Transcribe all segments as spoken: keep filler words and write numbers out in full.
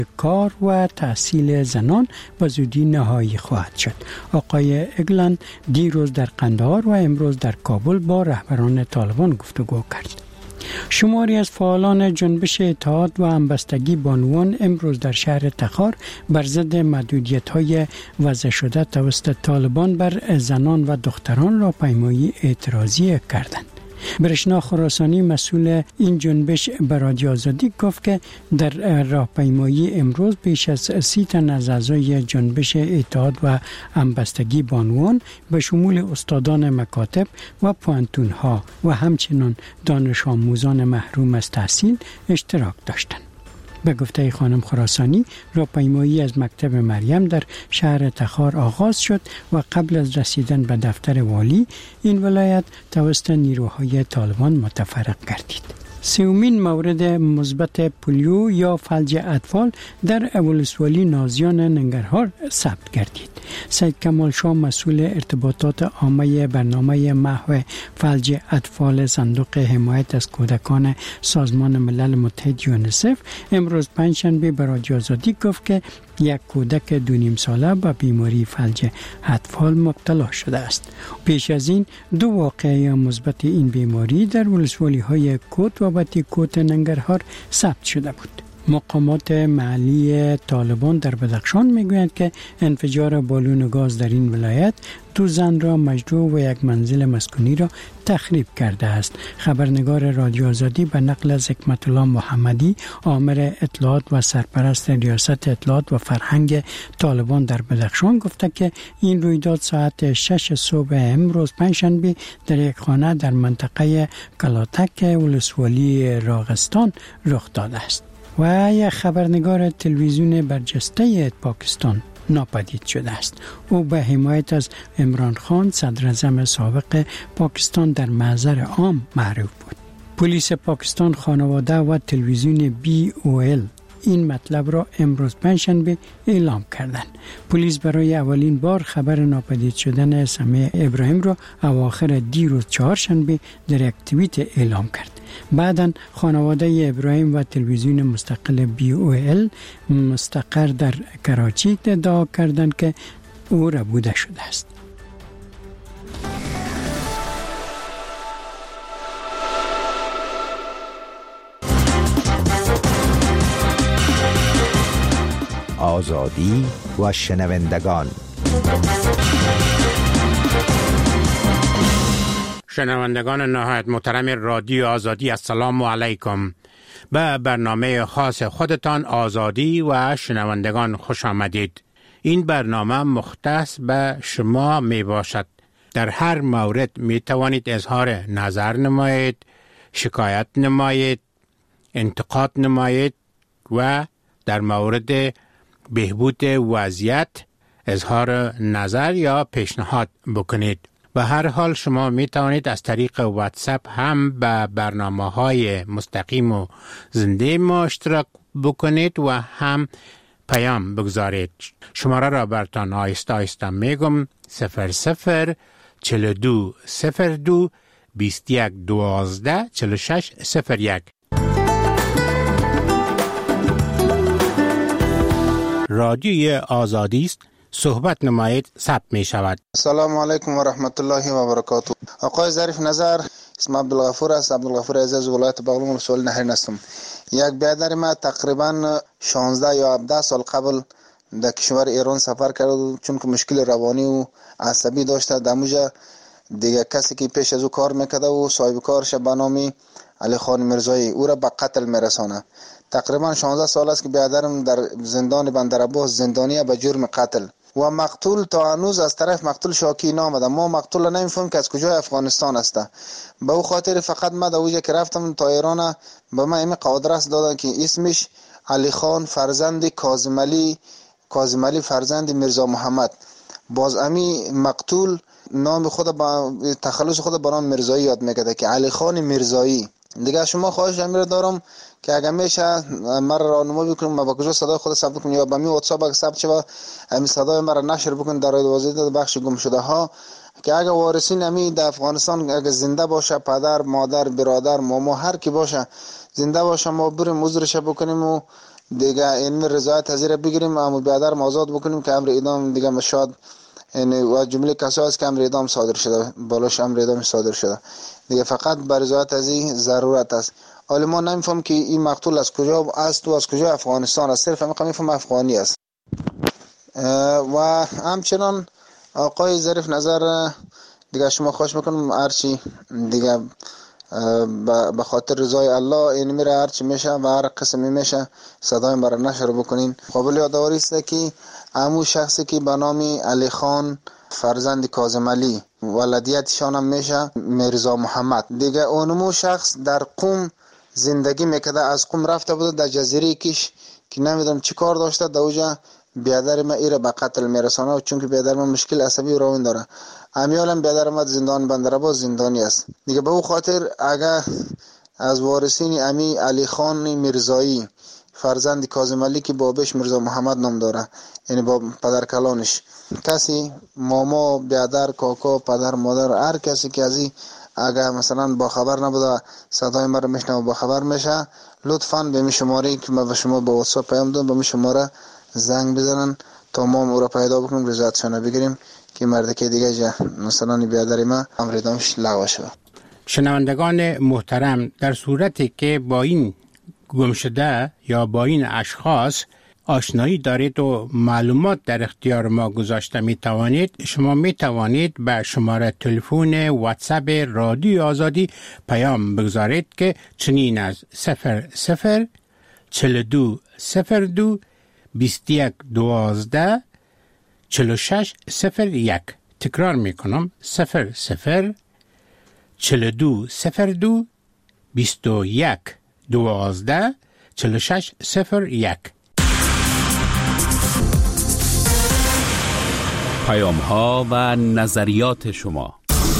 کار و تحصیل زنان به زودی نهایی خواهد شد. آقای اگلند دیروز در قندهار و امروز در کابل با رهبران طالبان گفتگو کرد. شماری از فعالان جنبش اتحاد و همبستگی بانوان امروز در شهر تخار بر ضد محدودیت‌های وضع شده توسط طالبان بر زنان و دختران راهپیمایی اعتراضی کردند. برشنا خراسانی مسئول این جنبش به رادیو آزادی گفت که در راهپیمایی امروز بیش از سی تن از اعضای جنبش اتحاد و همبستگی بانوان به شمول استادان مکاتب و پوهنتون‌ها و همچنین دانش آموزان محروم از تحصیل اشتراک داشتند. به گفته خانم خراسانی، راهپیمایی از مکتب مریم در شهر تخار آغاز شد و قبل از رسیدن به دفتر والی این ولایت توسط نیروهای طالبان متفرق گردید. سومین مورد مثبت پولیو یا فلج اطفال در ولسوالی نازیان ننگرهار ثبت گردید. سید کمال شاه مسئول ارتباطات عامه برنامه محو فلج اطفال صندوق حمایت از کودکان سازمان ملل متحد یونیسف امروز پنجشنبه به رادیو آزادی گفت که یک کودک دو نیم ساله به بیماری فلج اطفال مبتلا شده است. پیش از این دو واقعه مثبت این بیماری در ولسوالی های کوت و بتی کوت ننگرهار ثبت شده بود. مقامات محلی طالبان در بدخشان میگویند که انفجار بالون گاز در این ولایت دو زن را مجروح و یک منزل مسکونی را تخریب کرده است. خبرنگار رادیو آزادی به نقل از حکمت الله محمدی، آمر اطلاعات و سرپرست ریاست اطلاعات و فرهنگ طالبان در بدخشان گفته که این رویداد ساعت شش صبح امروز پنجشنبه در یک خانه در منطقه کلاتک ولسوالی راغستان رخ داده است. و یک خبرنگار تلویزیون برجسته پاکستان ناپدید شده است. او به حمایت از عمران خان صدر اعظم سابق پاکستان در محضر عام معروف بود. پلیس پاکستان، خانواده و تلویزیون بی او ال این مطلب را امروز پنجشنبه اعلام کردند. پلیس برای اولین بار خبر ناپدید شدن سمیع ابراهیم را اواخر دیروز چهارشنبه در یک توییت اعلام کرد. بعداً خانواده ابراهیم و تلویزیون مستقل بی او ال مستقر در کراچی ادعا کردند که او ربوده شده است. آزادی و شنوندگان. شنوندگان نهایت محترم رادیو آزادی، السلام علیکم. به برنامه خاص خودتان آزادی و شنوندگان خوش آمدید. این برنامه مختص به شما می باشد. در هر مورد می توانید اظهار نظر نمایید، شکایت نمایید، انتقاد نمایید و در مورد بهبود وضعیت اظهار نظر یا پیشنهاد بکنید. به هر حال شما می توانید از طریق واتساپ هم به برنامه‌های مستقیم و زنده ما اشتراک بکنید و هم پیام بگذارید. شماره را براتان آیسته آیسته میگم: صفر صفر چهل و دو صفر دو بیست و یک دوازده چهل و شش صفر یک. رادیوی آزادی است. صحبت نمایید، ثبت می شود. السلام علیکم و رحمت الله و برکاته. آقای ظریف نظر، اسم عبدالغفور است. عبدالغفور عزیز، ولایت بغلان، ولسوالی نهرین هستم. یک برادر ما تقریبا شانزده یا هفده سال قبل در کشور ایران سفر کرد، چون که مشکل روانی و عصبی داشته. در موجه دیگه کسی که پیش از او کار میکرده و صاحب کارش به نام علی خان مرزایی او را به قتل میرسانه. تقریبا شانزده سال است که برادرم در زندان بندرعباس زندانی به جرم قتل و مقتول تا هنوز از طرف مقتول شاکی نامده. ما مقتول نمیفهم که از کجای افغانستان است. به او خاطر فقط ما در اوجه که رفتم تا ایران به ما این قادرس دادن که اسمش علی خان فرزند کاظم علی کاظم علی فرزند میرزا محمد. باز امی مقتول نام خود با تخلص خود به نام مرزایی یاد میکرده که علی خان مرزایی. دیگه شما خواهش امیر دارم که اگر میشه مرا راهنمایی بکنید ما با کجا صدای خود ثبت کنم یا با می واتساپ اگه ثبت شه همین صدای مرا نشر بکنید در رادیو وزارت بخش گم شده ها، که اگه وارثین امی در افغانستان اگه زنده باشه، پدر، مادر، برادر، ماما، هر کی باشه زنده باشه، ما بریم عذرش بکنیم و دیگه این رضایت حضیر بگیریم، امر بیادر آزاد بکنیم که امر اعدام دیگه مشاد یعنی و جمله کسایی است که امر اعدام صادر شده، بالاش امر اعدام صادر شده دیگه، فقط بر رضایت از این ضرورت است. حالا ما نمیفهم که این مقتول از کجا است و از کجا افغانستان است، صرف همین میفهم افغانی است. و همچنان آقای ظریف نظر دیگه شما خواهش میکنم هرچی دیگه به خاطر رضای الله این میره هرچی میشه و هر قسمی میشه صدای مرا نشر بکنین. قابل یادآوری است که همون شخصی که به نام علی خان فرزند کاظم علی ولدیتشان هم میشه میرزا محمد، دیگه اونمو شخص در قم زندگی میکرده، از قم رفته بوده در جزیره کش که نمیدونم چی کار داشته، در اوجا بیادر ما ایره به قتل میرسانه، چون که بیادر ما مشکل عصبی و روان داره. امیالم بیادر ما زندان بندرعباس زندانی است دیگه. به او خاطر اگر از وارثین امی علی خان میرزایی فرزند کاظم علی که بابش میرزا محمد نام داره، یعنی با پدر کلانش، کسی ماما بیادر کاکا پدر مادر هر کسی که از این اگر مثلا با خبر نبوده صدای ما رو میشنوه با خبر میشه، لطفاً به می شماره که ما به شما با واتساپ پیام دادم به می شماره زنگ بزنن تا ما او را پیدا بکنیم رضایتشان بگیریم که مرد که دیگه جا مثلا بیادر ما امر اعدامش لغو شد. شنوندگان محترم، در صورتی که با این گمشده یا با این اشخاص آشنایی دارید و معلومات در اختیار ما گذاشته می توانید، شما می توانید به شماره تلفن واتساپ رادیو آزادی پیام بگذارید که چنین از صفر صفر چهل و دو صفر دو بیست و یک دوازده چهل و شش صفر یک. تکرار می کنم صفر صفر چهل و دو صفر دو بیست و یک دوازده چهل و شش صفر یک. پیام ها و نظریات شما.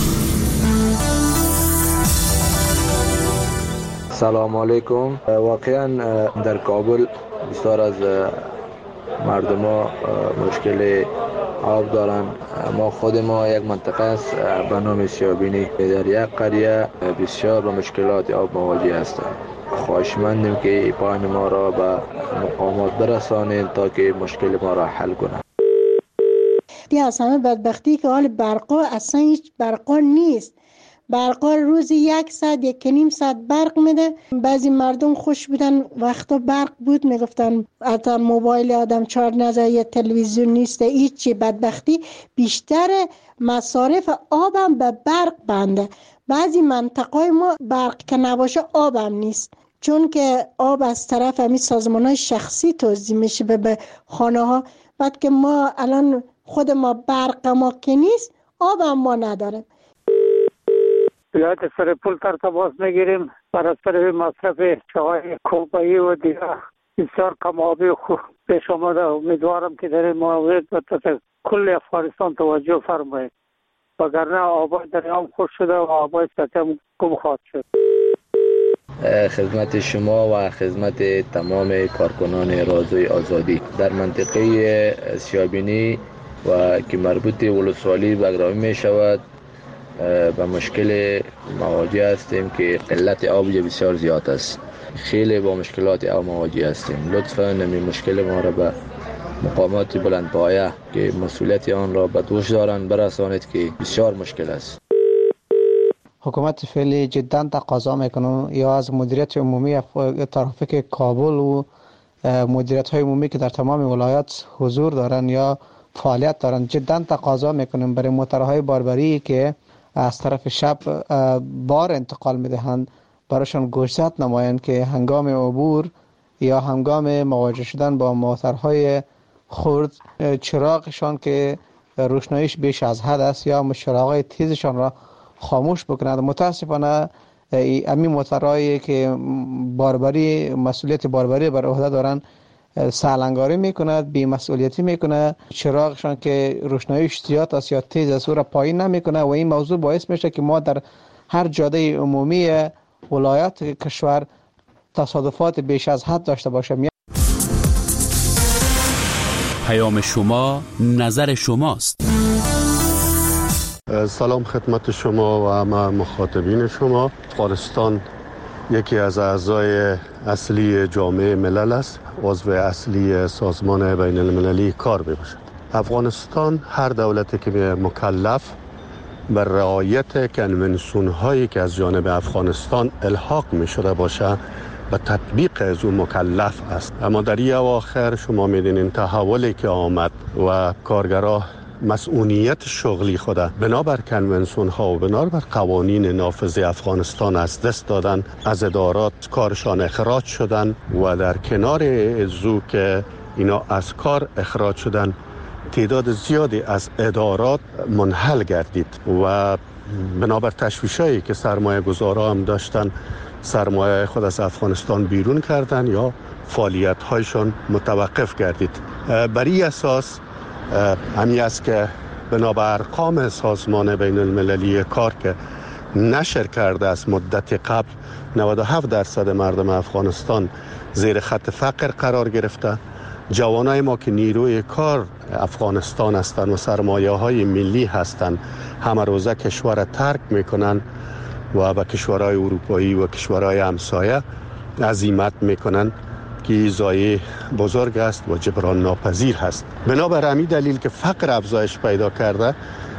سلام علیکم. واقعا در کابل بسیار از مردم ها مشکل آب دارن. ما خود ما یک منطقه است به نام سیابینی، در یک قریه بسیار با مشکلات آب مواجه هستند. خواهشمندیم که پایان ما را به مقامات برسانید تا که مشکل ما را حل کنند. دیگه از همه بدبختی که حال برقا اصلا هیچ برقا نیست. برقا روزی یک ساعت یک نیم ساعت برق میده. بعضی مردم خوش بودن وقتا برق بود میگفتن حتی موبایل آدم چارج نزد یا تلویزیون نیست. هیچی بدبختی بیشتر مصارف آبم به برق بنده. بعضی منطقه ما برق که نباشه آبم نیست، چون که آب از طرف همین سازمان‌های شخصی توزیع میشه به خانه ها. بعد که ما الان خود ما برق ما که نیست، آب هم ما نداریم. بیایید سر پول تر تماس میگیریم برای سر مصرف چای کوبایی و دیگه بسیار کم آبی خوب پیش آمده. امیدوارم که در این مورد به کل افغانستان توجه فرمایید، وگرنه آبای دریام خوش شده و آبای سطح هم گم خواهد شد. خدمت شما و خدمت تمام کارکنان رادیوی آزادی در منطقه سیابینی و که مربوط ولسوالی بگرامی می شود به مشکل مواجه هستیم که قلت آب بسیار زیاد است. خیلی با مشکلات آب مواجه هستیم. لطفاً این مشکل ما را به مقامات بلندپایه که مسئولیت آن را به دوش دارند برسانید که بسیار مشکل است. حکومت فعلی جدا تقاضا میکنه یا از مدیریت عمومی ترافیک کابل و مدیریت های عمومی که در تمام ولایات حضور دارن یا فعالیت دارن، جدا تقاضا میکنیم برای موتورهای باربری که از طرف شب بار انتقال میدهند برایشان گوشزد نمایند که هنگام عبور یا هنگام مواجه شدن با موتورهای خرد چراغشان که روشناییش بیش از حد است یا چراغهای تیزشان را خاموش بکنند. متاسفانه امی موتورهایی که باربری مسئولیت باربری بر عهده دارن سالنگاری میکند، بی مسئولیتی میکنه، چراغشان که روشناییش زیاد است یا تیز است او را پایین نمیکنه و این موضوع باعث میشه که ما در هر جاده عمومی ولایات کشور تصادفات بیش از حد داشته باشیم. پیام شما نظر شماست. سلام خدمت شما و همه مخاطبین شما. افغانستان یکی از اعضای اصلی جامعه ملل است، عضو اصلی سازمان بین المللی کار بباشد. افغانستان هر دولتی که مکلف بر رعایت کنونسیون هایی که از جانب افغانستان الحاق می شده باشه و تطبیق از اون مکلف است. اما در این اواخر شما می‌بینید تحولی که آمد و کارگرها مسئولیت شغلی خود بنابر کنونسیون ها و بنابر قوانین نافذ افغانستان از دست دادن، از ادارات کارشان اخراج شدن و در کنار ازو که اینا از کار اخراج شدن تعداد زیادی از ادارات منحل گردید و بنابر تشویشایی که سرمایه گذارا هم داشتن سرمایه خود از افغانستان بیرون کردن یا فعالیت هایشان متوقف گردید. بر این اساس همین است که بنابر ارقام سازمان بین المللی کار که نشر کرده از مدت قبل نود و هفت درصد مردم افغانستان زیر خط فقر قرار گرفته. جوانای ما که نیروی کار افغانستان هستند و سرمایه های ملی هستند همه روزه کشور ترک میکنن و به کشورهای اروپایی و کشورهای همسایه عزیمت میکنن که ضایعه بزرگ است و جبران ناپذیر هست. بنابر همین دلیل که فقر افزایش پیدا کرده،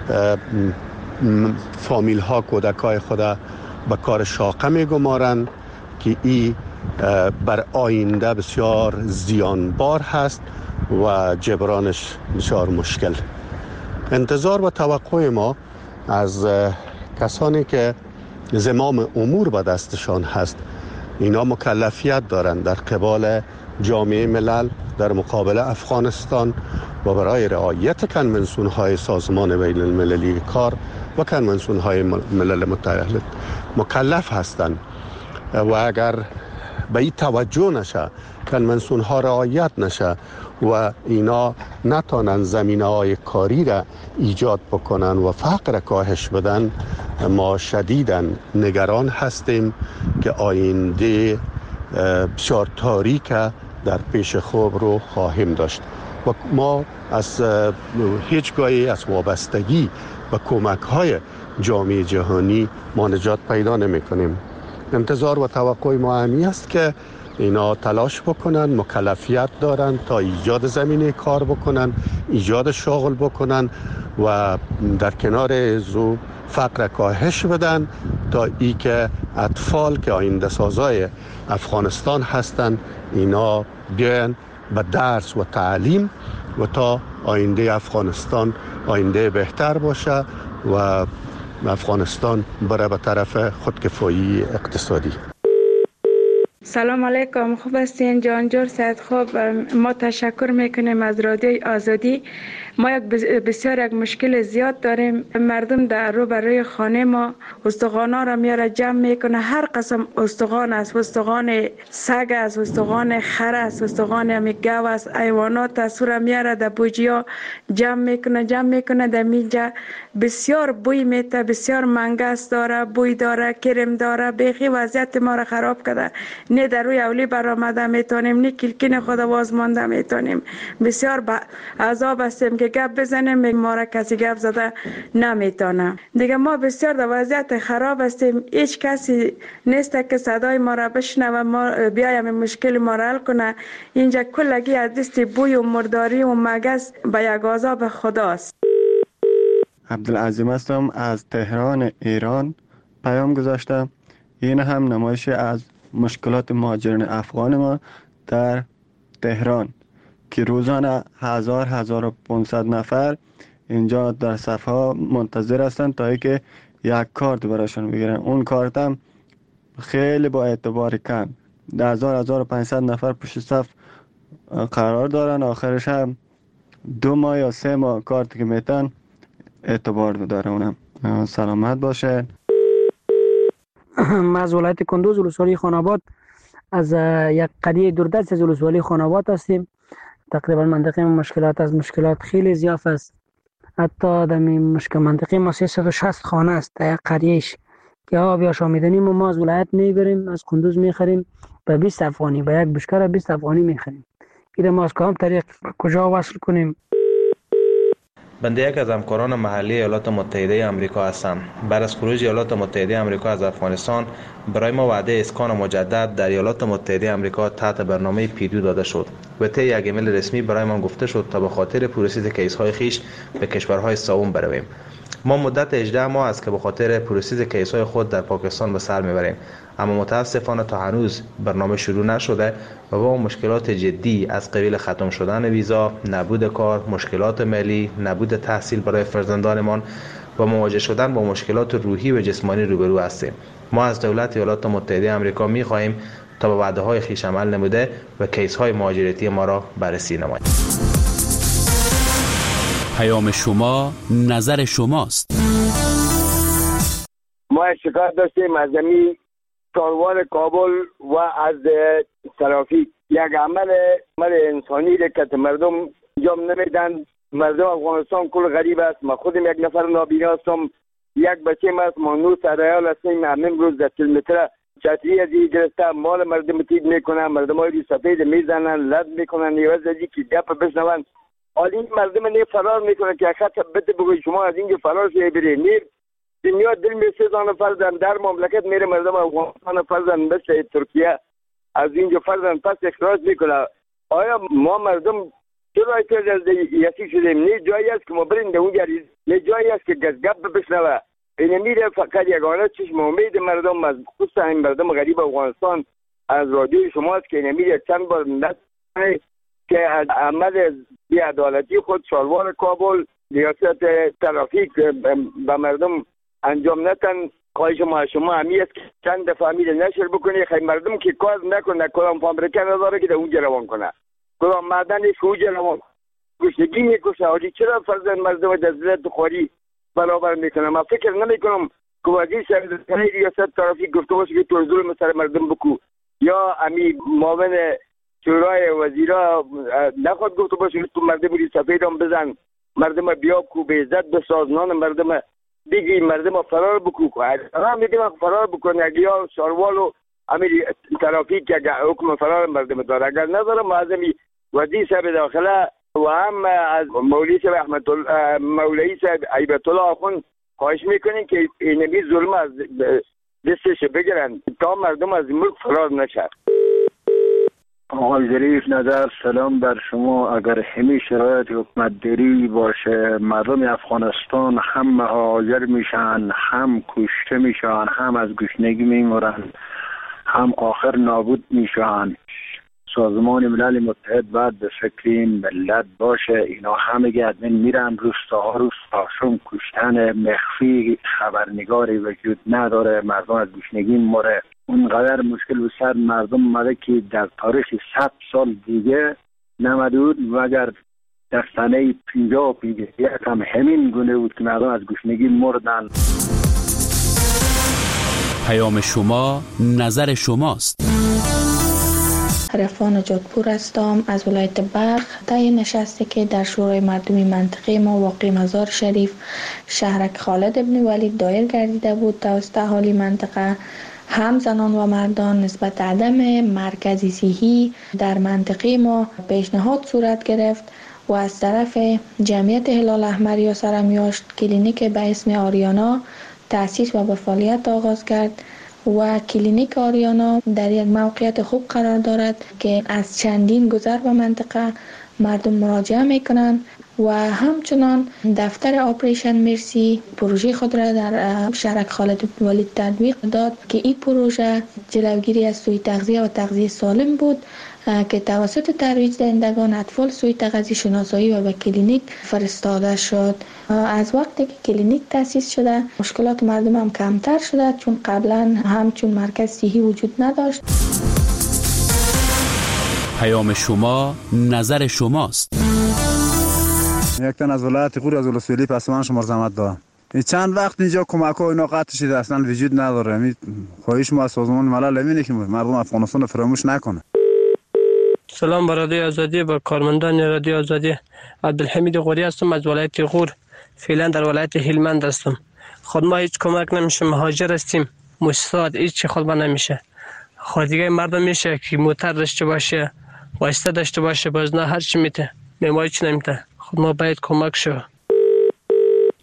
فامیل ها کودکای خود به کار شاقه میگمارند که این بر آینده بسیار زیانبار هست و جبرانش بسیار مشکل. انتظار و توقع ما از کسانی که زمام امور به دستشان هست، اینا مکلفیت دارند در قبال جامعه ملل در مقابل افغانستان و برای رعایت کنونسیون های سازمان بین المللی کار و کنونسیون های ملل متحد مکلف هستند و اگر به این توجه نشه، کنونسیون ها رعایت نشه و اینا نتانن زمینه های کاری را ایجاد بکنن و فقر کاهش بدن، ما شدیداً نگران هستیم که آینده بسیار تاریک در پیش خوب رو خواهیم داشت و ما از هیچگاهی از وابستگی و کمک های جامعه جهانی ما نجات پیدا نمی کنیم. انتظار و توقع ما همی است که اینا تلاش بکنن، مکلفیت دارن تا ایجاد زمینه کار بکنن، ایجاد شغل بکنن و در کنار ازو فقر کاهش بدن تا ای که اطفال که آینده سازای افغانستان هستن اینا بیان به درس و تعلیم و تا آینده افغانستان آینده بهتر باشه و افغانستان بره به طرف خودکفایی اقتصادی. سلام علیکم، خوب هستین جانجور سید؟ خوب، ما تشکر میکنیم از رادیوی آزادی. ما یک بسیار یک مشکل زیاد داریم. مردم در رو برای خانه ما استخوانا را میاره جمع میکنه، هر قسم استخوان است، استخوان سگ است، استخوان خر است، استخوان همی گاو است، حیوانات است، را میاره در بوجیا جمع میکنه جمع میکنه در اینجا بسیار بوی میته، بسیار منگس داره، بوی داره، کرم داره، بیخی وضعیت ما را خراب کرده. نه در روی اولی برآمده میتونیم، نه کلکین خود واز مانده میتونیم. بسیار با عذاب هستیم که گپ بزنیم، ما را کسی گپ زده نمیتونه. دیگه ما بسیار در وضعیت خراب هستیم، هیچ کسی نیست که صدای ما را بشنوه و ما بیایم مشکل ما را حل کنه. اینجا کلگی از دست بوی و مرداری و مگس به یک عذاب خداست. عبدالعظیم هستم از تهران ایران. پیام گذاشتم. این هم نمایش از مشکلات مهاجران افغان ما در تهران که روزانه هزار هزار و پانصد نفر اینجا در صفها منتظر هستند تا اینکه یک کارت براشون بگیرن. اون کارت هم خیلی با اعتبار کم، هزار هزار و پانصد نفر پشت صف قرار دارن، آخرش هم دو ماه یا سه ماه کارت که میتن اعتبار داره. اونم سلامت باشه. ما از ولایت کندوز ولسوالی خاناباد از یک قریه دوردست از ولسوالی خاناباد هستیم. تقریبا منطقه مشکلات از مشکلات خیلی زیاد است. حتی در مشکل منطقه ما سیصد و شصت خانه است در یک قریهش که آب یا شامیدنی ما از ولایت میبریم، از کندوز میخریم به بیست افغانی، به یک بشکر بیست افغانی میخریم. این ما از کدام طریق کجا وصل کنیم؟ بنده یک از همکاران محلی ایالات متحده آمریکا هستم. بعد از خروج ایالات متحده آمریکا از افغانستان برای ما وعده اسکان مجدد در ایالات متحده آمریکا تحت برنامه پیدو داده شد و طی یک ایمیل رسمی برای ما گفته شد تا به خاطر پروسس کیس‌های خیش به کشورهای سوم برویم. ما مدت هجده ماه است که به خاطر پروسس کیس‌های خود در پاکستان به سر میبریم، اما متاسفانه تا هنوز برنامه شروع نشده و با مشکلات جدی از قبیل ختم شدن ویزا، نبود کار، مشکلات مالی، نبود تحصیل برای فرزندانمان و مواجه شدن با مشکلات روحی و جسمانی روبرو هستیم. ما از دولت ایالات متحده آمریکا می‌خواهیم تا به وعده‌های خویش عمل نموده و کیس‌های مهاجرتی ما را بررسی نماید. پیام شما نظر شماست. ما شکایت داشتیم از زمین چاروان کابل و از ترافیک. یک عمل عمل انسانی که مردم انجام نمیدن. مردم افغانستان کل غریب است. ما خودم یک نفر نابینا هستم، یک بچه است، ما نو سرایال هستیم. همین روز در کیلومتر چتری از این گرفته مال مردم تید میکنن، مردم های سفید میزنن، لد میکنن، نیوز ازی که گپ بشنون. حالی مردم نی فرار میکنه که خط بده بگوی شما از اینجا فرار شوی بری. نیر دنیا دل می سزان فرزن در مملکت میره، مردم افغانستان فرزن مثل ترکیه از اینجا فرزن پس اخراج میکنه. آیا ما مردم چرا احتیاج از یکی شدیم؟ نه جایی است که ما بریم در اونجا، نه جایی است که گپ بشنوه. این میره فقط یگانه چشم امید مردم از خصوصا این مردم غریب افغانستان از رادیوی شماست که این میره چند بار نکنه که عمل بی‌عدالتی خود چاروان کابل ریاست ترافیک به مردم انجام نتن. خواهش ما شما همی است که چند دفعه میره نشر بکنی خیلی مردم که کار نکنه، کلام فابریکه نداره که در اونجا روان کنه، کلام معدنش که اونجا روان گشنگی میکشه. حالی چرا فرزن مردم در ذلت خواری برابر میکنه؟ من فکر نمی کنم که وزیر سرزنی ریاست ترافیک گفته باشه که تو ظلم سر مردم بکو، یا امی معاون شورای وزیرا نخواد گفته باشه که تو مردم ری سفید هم بزن، مردم بیا کو به عزت بسازنان مردم دیگی، مردم فرار بکو. هم میگم فرار بکنه اگه یا شاروالو امی ترافیک که حکم فرار مردم داره، اگر نداره معظمی وزیر صاحب داخله و هم از مولوی صاحب احمد مولوی صاحب عیبت الله آخوند خواهش میکنین که اینمی ظلم از دستش بگیرن تا مردم از ملک فرار نشه. آقای ظریف نظر سلام بر شما. اگر همین شرایط حکومت داری باشه مردم افغانستان هم مهاجر میشن، هم کشته میشن، هم از گشنگی میمرن، هم آخر نابود میشن. سازمان ملل متحد باید به فکر این ملت باشه. اینا همه ادمین میرن روستاها روستاشون کشتن مخفی، خبرنگاری وجود نداره، مردم از گشنگی مره. اونقدر مشکل و سر مردم مده که در تاریخ صد سال دیگه نمدود مگر در سنه پینجاه و پینجاه یک هم همین گونه بود که مردم از گشنگی مردن. پیام شما نظر شماست. رفان جادپور هستم از ولایت بلخ. طی نشستی که در شورای مردمی منطقه ما واقع مزار شریف شهرک خالد ابن ولید دایر گردیده بود توسط اهالی منطقه، هم زنان و مردان نسبت عدم مرکزی صحی در منطقه ما پیشنهاد صورت گرفت و از طرف جمعیت هلال احمر یا سرمیاشت کلینیک به اسم آریانا تأسیس و به فعالیت آغاز کرد و کلینیک آریانا در یک موقعیت خوب قرار دارد که از چندین گذر به منطقه مردم مراجعه میکنند و همچنان دفتر آپریشن مرسی پروژه خود را در شهرک خالد بن ولید تطبیق داد که این پروژه جلوگیری از سوء تغذیه و تغذیه سالم بود که توسط ترویج دهندگان اطفال سوء تغذیه شناسایی و به کلینیک فرستاده شد. از وقتی که کلینیک تأسیس شده مشکلات مردم هم کمتر شده، چون قبلا همچون مرکز صحی وجود نداشت. پیام شما نظر شماست. یک تن از ولایت غور از ولسوالی پسمان شما زحمت دارم. این چند وقت اینجا کمک ها اینا قطع شده اصلا وجود نداره. می خواهش ما از سازمان ملل اینه که مردم افغانستان فراموش نکنه. سلام بر رادیو آزادی، با کارمندان رادیو آزادی. عبدالحمید غوری هستم از ولایت غور. فعلا در ولایت هلمند هستم. خود ما هیچ کمک نمیشه، مهاجر هستیم. مستعد هیچ خود ما نمیشه. خود دیگه مردم میشه که موتر داشته باشه، واسطه داشته باشه، باز نه هر چی میته. ما هیچ نمیته. خود ما باید کمک شو.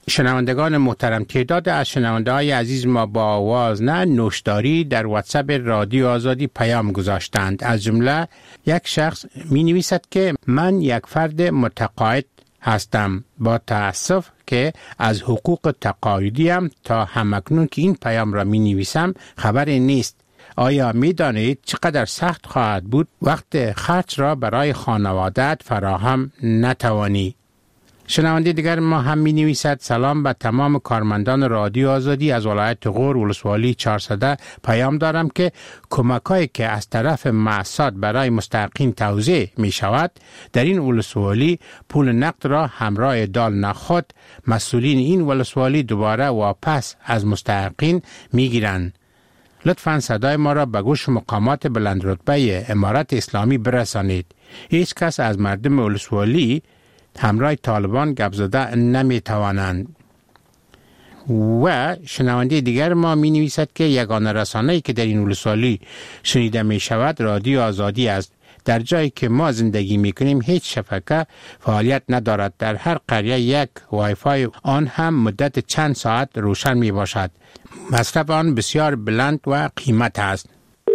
شنوندگان محترم، تعداد از شنونده های عزیز ما با آواز نه نوشداری در واتساپ رادیو آزادی پیام گذاشتند. از جمله یک شخص می نویسد که من یک فرد متقاعد هستم. با تأسف که از حقوق تقاعدیم تا همکنون که این پیام را می نویسم خبری نیست. آیا می دانید چقدر سخت خواهد بود وقت خرج را برای خانواده‌ات فراهم نتوانی؟ شنونده دیگر ما هم می نویسد سلام به تمام کارمندان رادیو آزادی از ولایت غور ولسوالی چهارصده پیام دارم که کمک‌هایی که از طرف مؤسسات برای مستحقین توزیع می شود در این ولسوالی پول نقد را همراه دال نخود مسئولین این ولسوالی دوباره واپس از مستحقین می گیرند. لطفاً صدای ما را به گوش مقامات بلند رتبه امارت اسلامی برسانید. هیچ کس از مردم ولسوالی همراه طالبان گپ زده نمی توانند. و شنونده دیگر ما می نویسد که یگانه رسانه‌ای که در این ولسوالی شنیده می شود رادیو آزادی است. در جایی که ما زندگی می کنیم هیچ شبکه فعالیت ندارد. در هر قریه یک وای فای آن هم مدت چند ساعت روشن می باشد. مصرف آن بسیار بلند و قیمت است.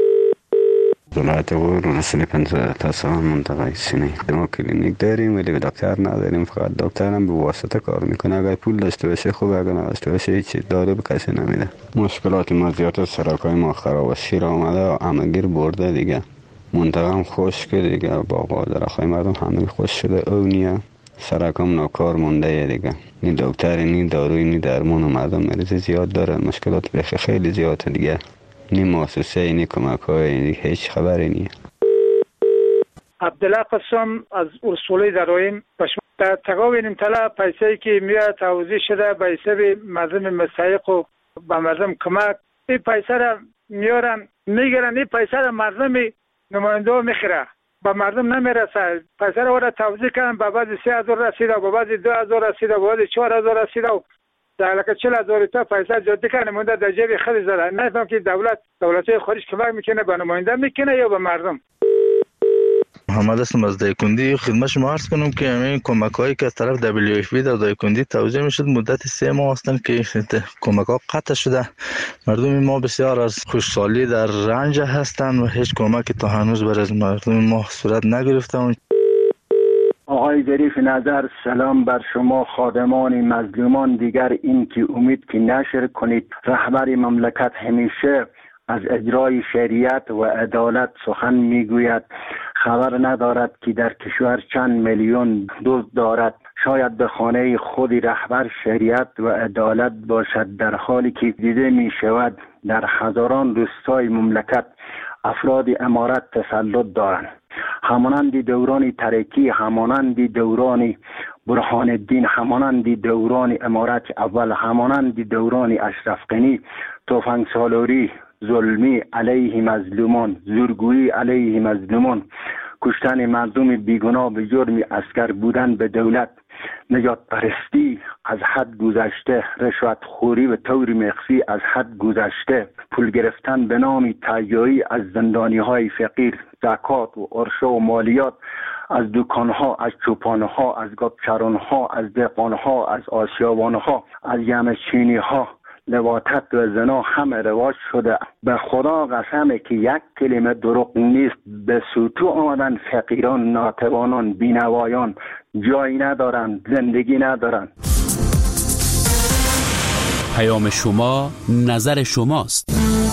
ولایت غور ولسوالی پنجاه تاسان منطقه سینه ما کلینیک داریم ولی دکتر نداریم. فقط دکتر هم به واسطه کار میکنه. اگر پول داشته باشه خوب، اگر نداشته باشه هیچ دارو به کسی نمیده. مشکلات ما زیاد، سرکای ما خراب و شیر آمده و همگیر برده دیگه. منطقه هم خشک دیگه، باغ و درختای مردم همه خشک شده. او نیه سرکم ناکار مونده دیگه. نی دکتر نی داروی نی درمان و مردم مریض زیاد داره. مشکلات بخی خیلی زیاده دیگه. نی مؤسسه نی کمک های هیچ خبری نیه. عبدالله قسم از ولسوالی درایم در تقاوین طلا پیسه‌ای که میاد توزیع شده به حساب مردم مستحق و به مردم کمک، این پیسه را میارن میگیرن، این پیسه را مردم نماینده ها میخوره، به مردم نمیرسه. پیسه را وارد توزیع کردن، به بعضی سه هزار رسیده، به بعضی دو هزار رسیده، به بعضی چهار هزار رسیده و در لکه چل هزار تا پیسه جاده کنه مونده در جیب خیلی زده. نفهم که دولت دولت‌های خارج کمک میکنه به نماینده میکنه یا به مردم. محمد هستم از دایکندی. خدمت شما عرض کنم که همین کمک هایی که از طرف دبلیو اف پی در دایکندی توزیع میشد مدت سه ماه هستند که کمک ها قطع شده. مردم ما بسیار از خوشحالی در رنج هستند و هیچ کمکی تا هنوز برای مردم ما صورت نگرفته. آقای ظریف نظر، سلام بر شما خادمان مظلومان. دیگر این که امید که نشر کنید. رهبر مملکت همیشه از اجرای شریعت و عدالت سخن میگوید. خبر ندارد که در کشور چند میلیون دزد دارد. شاید به خانه خودی رهبر شریعت و عدالت باشد، در حالی که دیده می شود در هزاران روستای مملکت افراد امارت تسلط دارند. همانند دوران ترکی، همانند دوران برهان الدین، همانند دوران امارت اول، همانند دوران اشرف غنی، تفنگ سالاری، ظلمی علیه مظلومان، زورگویی علیه مظلومان، کشتن مردم بیگناه به جرم اسکر بودن به دولت، نجات پرستی از حد گذشته، رشوت خوری و طور مخفی از حد گذشته، پول گرفتن به نام تهیایی از زندانی های فقیر، زکات و عرشه و مالیات از دکان ها، از چوپان ها، از گابچران ها، از دهقان ها، از آسیابان ها، از یمچینی ها، لواطت و زنا همه رواج شده. به خدا قسمه که یک کلمه دروغ نیست. به سوتو آمدن فقیران، ناتوانان، بینوایان، جایی ندارن، زندگی ندارن. پیام شما نظر شماست.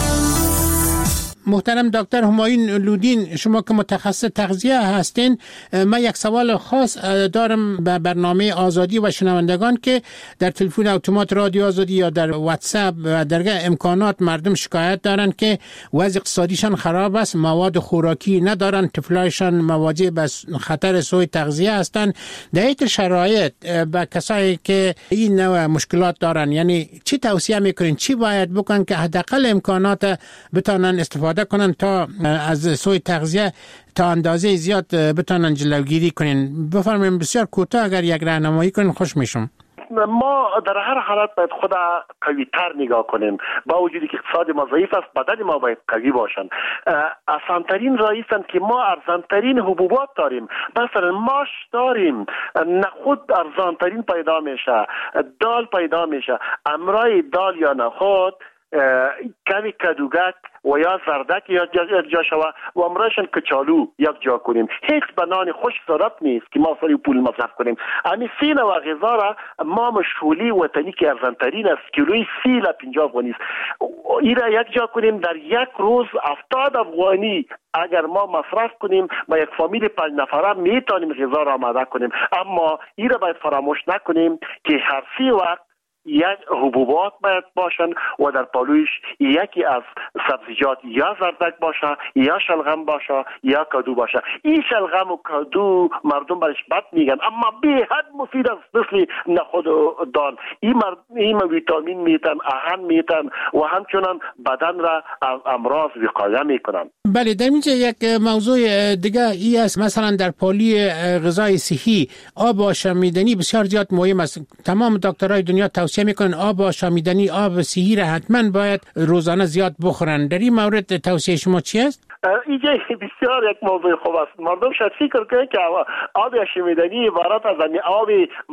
محترم دکتر همایون لودین، شما که متخصص تغذیه هستین، من یک سوال خاص دارم به برنامه آزادی و شنوندگان که در تلفن اتومات رادیو آزادی یا در واتساپ و درگاه امکانات مردم شکایت دارن که وضع اقتصادیشان خراب است، مواد خوراکی ندارن، طفلایشان مواجه به خطر سوء تغذیه هستند. در این شرایط به کسایی که این نوع مشکلات دارن، یعنی چی توصیه میکنین، چی باید بکنن که حداقل امکانات بتونن استفاده کنن تا از سوء تغذیه تا اندازه زیاد بتونن جلوگیری کنین؟ بفرمایید بسیار کوتاه اگر یک راهنمایی کنین خوش میشم. ما در هر حالت باید خود قوی تر نگاه کنیم. با وجودی که اقتصاد ما ضعیف است، بدن ما باید قوی باشن. آسانترین رایستن که ما ارزانترین حبوبات داریم، مثلا ماش داریم، نخود ارزانترین پیدا میشه، دال پیدا میشه. امرای دال یا نخود کمی کدوگک و یا زردک یک جا شوه و امرایشان کچالو یک جا کنیم. هیچ بنان خوش ضرورت نیست که ما سری پول مصرف کنیم. امی سی نوع غذا را ما مشغولی وطنی که ارزانترین است، کیلوی سی ل پنجاه افغانی است، این را یک جا کنیم. در یک روز هفتاد افغانی اگر ما مصرف کنیم با یک فامیل پنج نفره میتونیم غذا را آماده کنیم. اما این را باید فراموش نکنیم که هر سی وقت یک حبوبات باید باشن و در پالویش یکی از سبزیجات یا زردک باشه یا شلغم باشه یا کدو باشه. این شلغم و کدو مردم برش بد میگن اما به حد مفید است، مثل نخود و دال. این مرد این ویتامین میتن، آهن میتن و همچنان بدن را از امراض وقایه میکنن. بله، در اینجا یک موضوع دیگه ای است، مثلا در پالی غذای صحی آب آشامیدنی بسیار زیاد مهم است. تمام دکترای دنیا توصیه میکنن آب آشامیدنی، آب صحی را حتما باید روزانه زیاد بخورن. در این مورد توصیه شما چی است؟ اینجا بسیار یک موضوع خوب است. مردم شاید فکر کنند که آب آشامیدنی عبارت از آب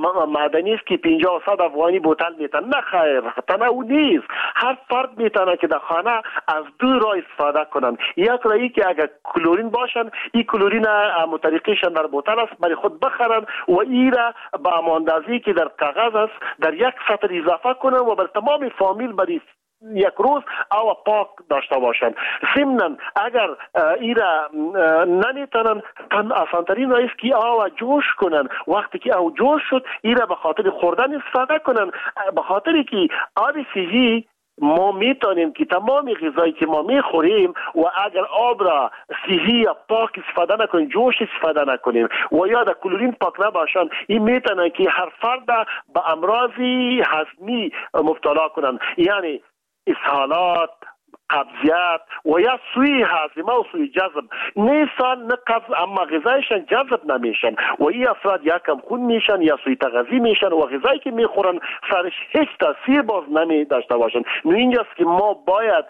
معدنی است که پنجاه و صد افغانی بوتل میتن. نه خیر، تنها نیست. هر فرد میتونه که در خانه از دو راه استفاده کنن. یک راهی که اگر کلورین باشن، این کلورین متریقیشان در بوتل است برای خود بخرن و این را با اماندازی که در کاغذ است در یک سطر اضافه کنن و بر تمام فامیل برای یک روز او پاک داشته باشند. ضمناً اگر ایرا نمیتونن، تن آسانترین راه است که او جوش کنن. وقتی که او جوش شد ایرا به خاطر خوردن استفاده کنن، به خاطر که آب صحی ما میتونیم که تمام غذایی که ما میخوریم و اگر آب را صحی یا پاک استفاده نکنیم، جوش استفاده نکنیم و یا در کلورین پاک نباشن، این میتونه که هر فرد به امراضی هضمی مبتلا کنن، یعنی اسهالات، قبضیت و یا سوی هاضمه و سوی جذب. نیستان نه قبض اما غذایشان جذب نمیشن و این افراد یا کم خون میشن یا سوی تغذی میشن و غذایی که میخورن سرش هیچ تاثیر باز نمی داشته باشن. نو اینجاست که ما باید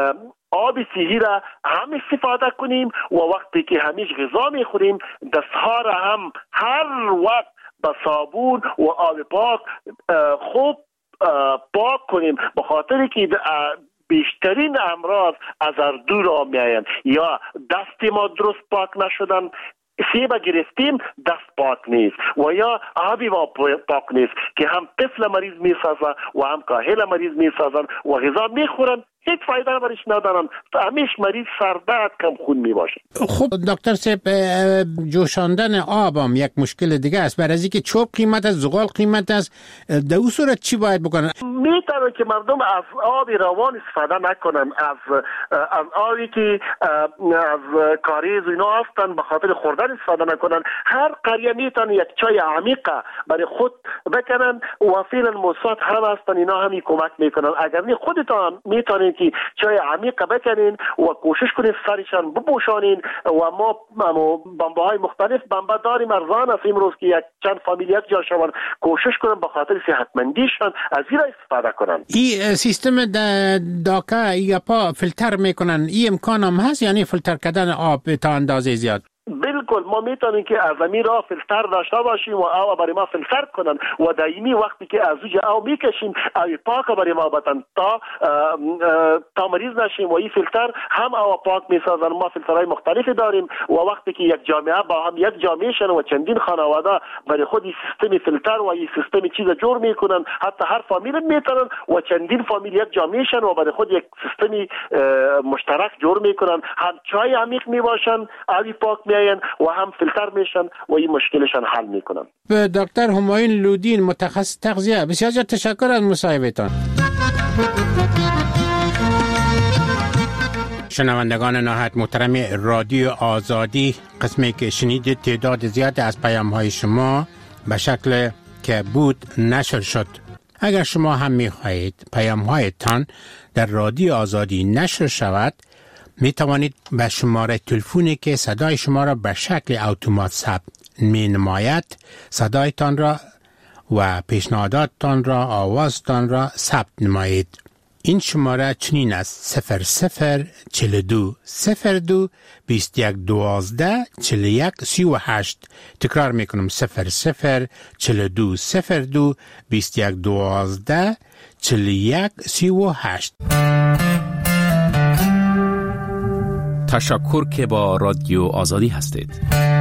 آب صحی را هم استفاده کنیم و وقتی که همیش غذا میخوریم دستها را هم هر وقت با صابون و آب پاک خوب پاک کنیم، به خاطر که بیشترین امراض از اردو را میاین. یا دست ما درست پاک نشدن، سیب گرفتیم دست پاک نیست و یا آبی ما پاک نیست که هم طفل مریض میسازن و هم کاهل مریض میسازن و غذا میخورن هیچ فایده برش ندارن، همیش مریض سردرد کم خون می باشه. خب دکتر صاحب، جوشاندن آب هم یک مشکل دیگه است. برای اینکه چوب قیمت است، زغال قیمت است، در اون صورت چی باید بکنن؟ میتونه که مردم از آب روان استفاده نکنن، از از آبی که از کاریز اینا هستن به خاطر خوردن استفاده نکنن. هر قریه میتونه یک چای عمیقه برای خود بکنن و فعلا موساد هم هستن، اینا همی کمک میکنن. اگر نه خودتان میتونین که چای عمیق بکنین و کوشش کنین سرشان بپوشانین و ما بمبه های مختلف بمبه داریم ارزان است امروز که یک چند فامیلیت جا شون، کوشش کنن به خاطر صحتمندیشان از این استفاده کنن. این سیستم داکا یا پا فیلتر میکنن، این امکان هم هست، یعنی فیلتر کردن آب تا اندازه زیاد؟ بالکل ما میتونیم که از امیر را فیلتر داشته باشیم و او برای ما فیلتر کنن و دائمی وقتی که از اوج او میکشیم او پاک برای ما بتن تا تا مریض نشیم و این فیلتر هم او پاک میسازن. ما فیلترهای مختلفی داریم و وقتی که یک جامعه با هم یک جامعه شن و چندین خانواده برای خود این سیستم فیلتر و این سیستم چیز جور میکنن، حتی هر فامیل میتونن و چندین فامیل یک جامعه شن و برای خود یک سیستم مشترک جور میکنن. هم چای عمیق میباشن، آبی پاک میاین و هم فیلتر میشن و این مشکلشان حل میکنن. دکتر همایون لودین، متخصص تغذیه، بسیار زیاد تشکر از مصاحبهتان. شنوندگان نهایت محترم رادیو آزادی، قسمی که شنیدید تعداد زیاد از پیام های شما به شکل که بود نشر شد. اگر شما هم میخواهید پیام هایتان در رادیو آزادی نشر شود، می توانید به شماره تلفنی که صدای شما را به شکل اتومات ثبت می نماید صدایتان را و پیشنهاداتتان را آوازتان را ثبت نمایید. این شماره چنین است: صفر صفر چهل و دو صفر دو بیست و یک دوازده چهل و یک سی و هشت. تکرار میکنم: صفر صفر چهل و دو صفر دو بیست و یک دوازده چهل و یک سی و هشت. تشکر که با رادیو آزادی هستید.